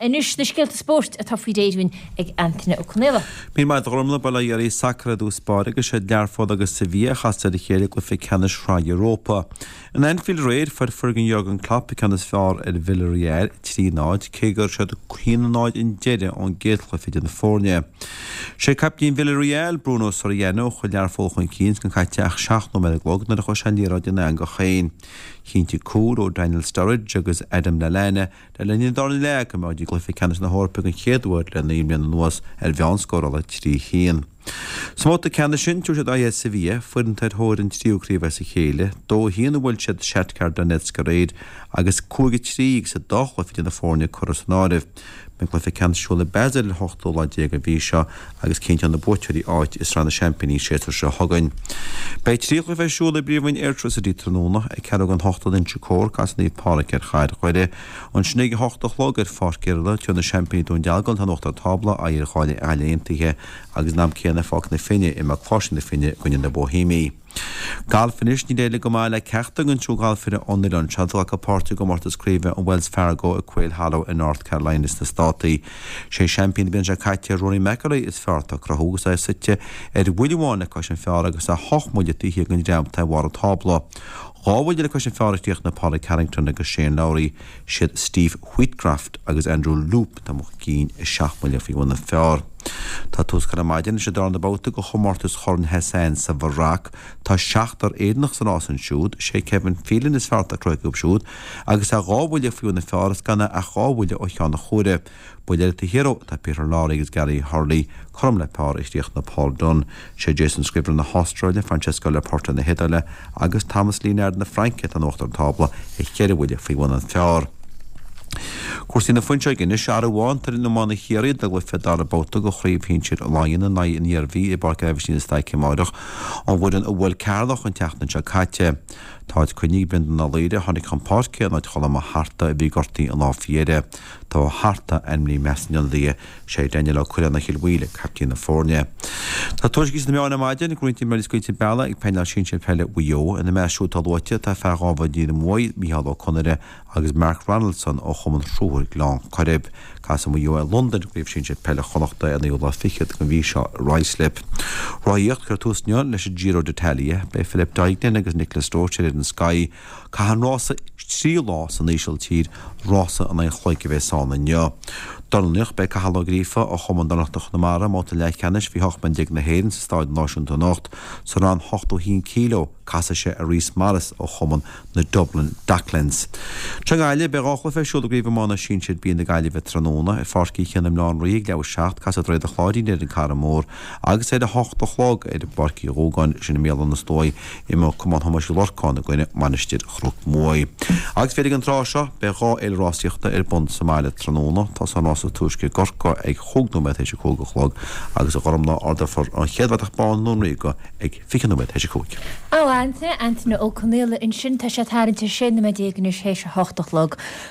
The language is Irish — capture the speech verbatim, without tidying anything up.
Innis na scéalta sport a tá faoi déadhain ag Anthony O'Connell. Bí mai dromla bala dhearí sacra dú spáir agus sé dearfád agus Sevilla chasta de chéile go fi ceannas frá Europa. An Anfield réid far Fergan Jurgen Klopp ceannas fear ar Villarreal trí náid cé gur sé chuoine náid in deire an géalcha fi na fórne. sé captain Villarreal Bruno Soriano chu dearfáil chun cíns gan caiteach seach nó meag log na chu sean líráid in an go chéin. Cínti cúr ó Daniel Sturridge agus Adam Lallana le leine dar le go máid glufi ceannas na hórpa an chéadúir le naim an nuas ar bheanscóir le trí chéan. Smóta ceanna sin túir sé a Sevilla fuan taid hóir an tríúcríomh sa chéile, dó híana bhfuil siad seatcar Donetsk réid agus cúga tríigh sa dochla fi na fórne choras Men glyfi ceannsúla bezil hochtó lá déag a bhí seo agus cinint an na búteirí áit is ranna champaní sétar se hagain. Bei tríoch bheith siúla bríomhain airtras a dí tróna ag ceadh an hochtó den Chicór cas níomh pála ceir chaid chuide an snéige hochtach lágar fácéirla tú na champaní dún dealgan an ochta tabla a ar cháile ealaontaithe agus nám céanna fág na finne i mag fásin na finne gunne na Bohemí. Gal finis ní déile go máile ceachta an trúgáil fyrir onir an Chadla go pártu go marta scríbe an Wells Fargo a Quail Hollow in North Carolina is na státaí. sé champion ben se caiite Rory McIlroy is fearrta crathúgus a site ar bhuiileháinna cos an fear agus a hochmuide tíí gan deamta war a tabla. Gáhfuil le cos an feartíocht na Paula Carrington agus Shane Lowry siad Steve Whitcraft agus Andrew Loop tá mo cín i seaachmuile fi bhna fear. Tá tús gar maidin sé dar na bouta go chomórtas chorn Hessein sa Bharrach tá seachtar éadnach san ásan siúd sé Kevin Phelan is fearrta croigúb siúd agus a gáhfuile fiú na fearras ganna a gáhfuile ó cheanna chúre buile a hero tá Peter Lowry agus Gary Hurley chum le pár istíocht na Paul Dunn sé Jason Scribner na Australia Francesco Laporta na Hidaile agus Thomas Leonard na Franket an ochtar tabla i chéir bhuiile fi bhna fear. Cuairsaí na foiinte gine se arháin tar na mána chéirid a go fedar a bóta go chríomh hínsir a láin na naid in dhearbhí i barca ehsí na staice máireach an bhfuil an bhfuil ceardach an teachna se caite. Táid chuinnig brendan na léide tháinig champáce náid chola a harta a bhí gortaí an láfiére. Tá harta enmlí mesan lí sé daine le chuile na chiilhhuiile captí na fórne. Tá tuisgis na meánna maidin grúintí mar scuinte bela ag peine sin sin peile uo in na meisiú talóite tá fearrábha dí na móid Micheál O'Connor agus Mark Ronaldson ó chuman trúir glán carib. Cas am uo a London gríomh sin sin peile chonachta a níú lá fichiad go bhí seo Raislip. Ráíocht gur túsneán leis Giro d'Italia bei Philip Daignan agus Nicholas Dorcher in Sky ca an rása trí lá san éisiil tír rása an é chloice bheith sána neo. Donach be Cathal Grífa ó chuman donachach na mara máta le ceannis bhí hochman dig na héan sa stáid náisiúnta nacht sa ran ochtó kíló casa sé a Rhys Maris ó chuman na Dublin Docklands. Tre gaile be ráchla fé siúla gríomh mána sin siad bíon na gaile bheith tróna i fárscí cheanam lán riig le seacht casa réad a chláidín ar an cara mór agus é a hochtó chlog é de barcí rógáin sin na mélan na stói i má cumán thomas lorcáin a gine manistir chrúg mói. Agus féidir an trá seo be rá éilráíochta ar bun Somália tróna tá san sa túisce gorca ag chugnúid éis cóga chlog agus a chom ná orda for an cheadhaach bán nóríga ag fichanúid éis cóg. Á Anthony Anthony O'Connell in sin tá sé tarinte sin na déagnis hééis a hochtach log.